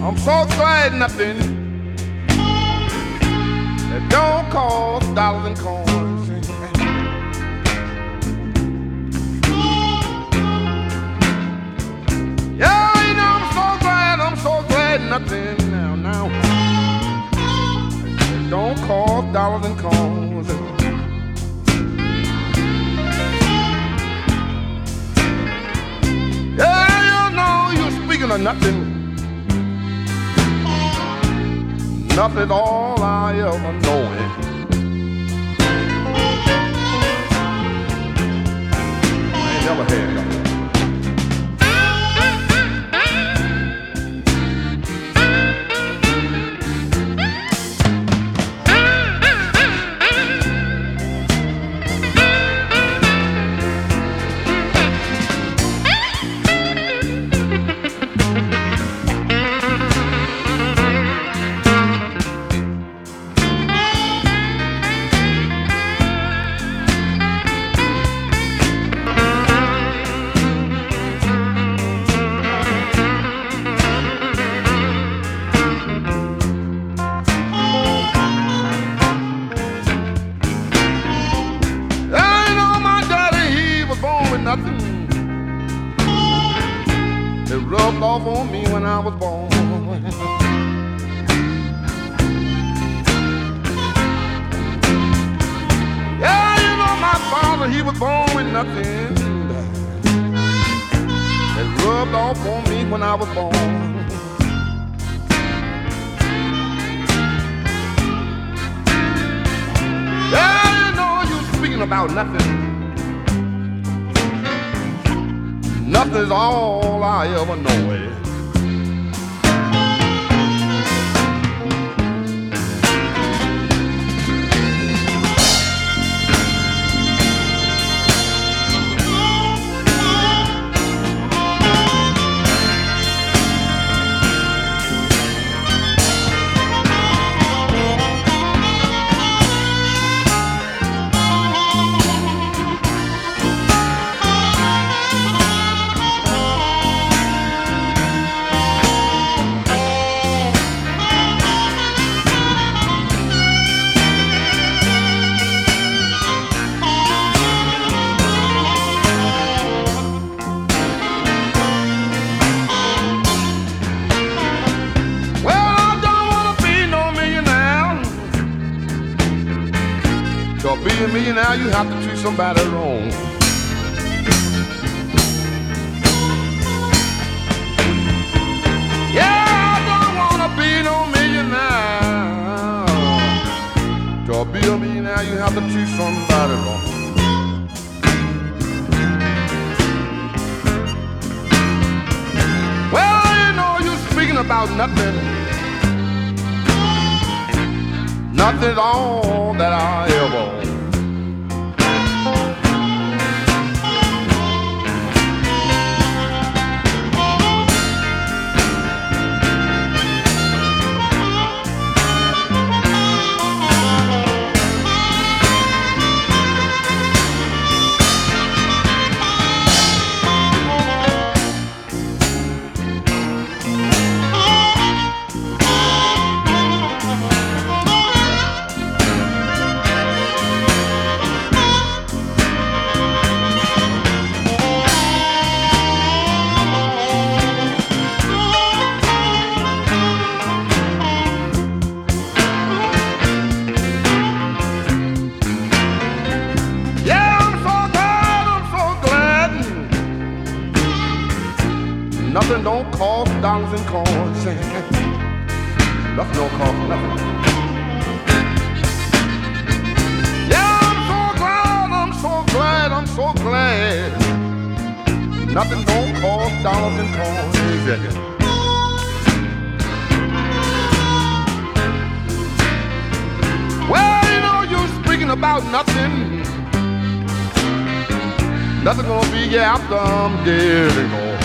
I'm so glad nothing that don't cost dollars and coins. Yeah, you know, I'm so glad nothing now that don't cost dollars and coins. Yeah, you know, you're speaking of nothing. Nothing's all I ever know. I ain't never had nothing. Nothing that rubbed off on me when I was born. Yeah, you know my father, he was born with nothing that rubbed off on me when I was born. Yeah, you know you speaking about nothing. Nothing's all I ever know. To be a millionaire, you have to treat somebody wrong. Yeah, I don't wanna be no millionaire. To be a millionaire, you have to treat somebody wrong. Well, you know, you're speaking about nothing. Nothing's all that I ever own. Nothing don't cost dollars and coins. Nothing don't cost nothing. Yeah, I'm so glad, I'm so glad. Nothing don't cost dollars and coins. Yeah. Well, you know, you're speaking about nothing. Nothing gonna be after I'm dead, you know.